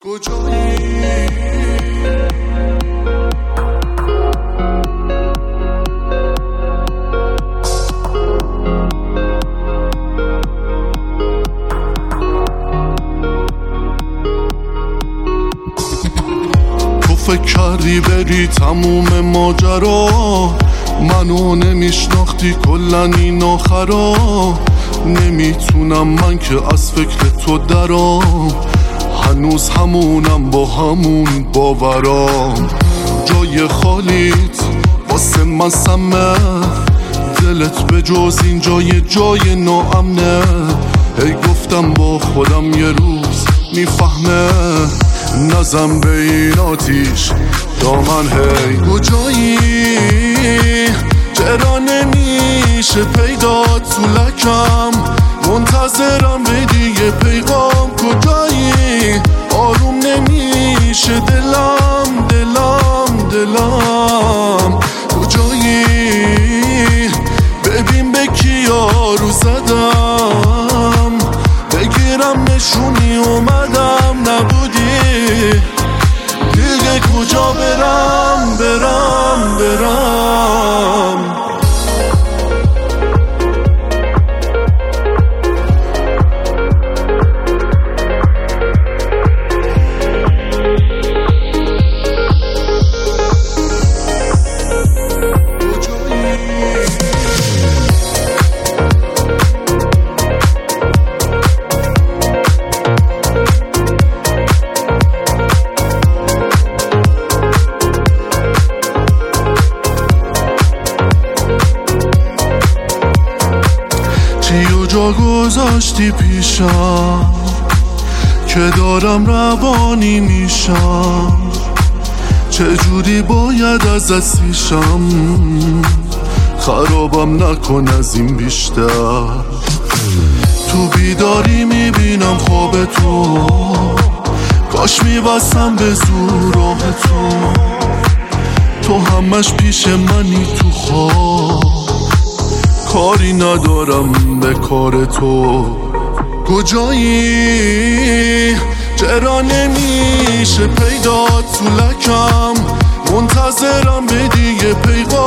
کجایی؟ تو فکر کردی بری تموم ماجرا، منو نمیشناختی کلن این آخرا. نمیتونم من که از فکر تو درام، هنوز همونم با همون باورام. جای خالیت واسه من سمه، دلت به جز این جای ناامنه. هی گفتم با خودم یه روز میفهمه، نزم به این آتیش دامن. هی کجایی؟ چرا نمیشه پیدا تو لکم؟ منتظرم بدی یه پیغام. کجایی؟ آروم نمیشه دلم کجایی؟ ببین به کیا رو زدم، بگیرم نشونی اومدم نبودی دیگه. کجا برم؟ چیو جا گذاشتی پیشم که دارم روانی میشم؟ چجوری باید ازت سیشم؟ خرابم نکن از این بیشتر. تو بیداری میبینم خواب تو، کاش میبستم به زور راه تو همش پیش منی تو خواب. کاری ندارم به کار تو. کجایی؟ چرا نمیشه پیدا تو لکم؟ منتظرم بدی یه پیغام.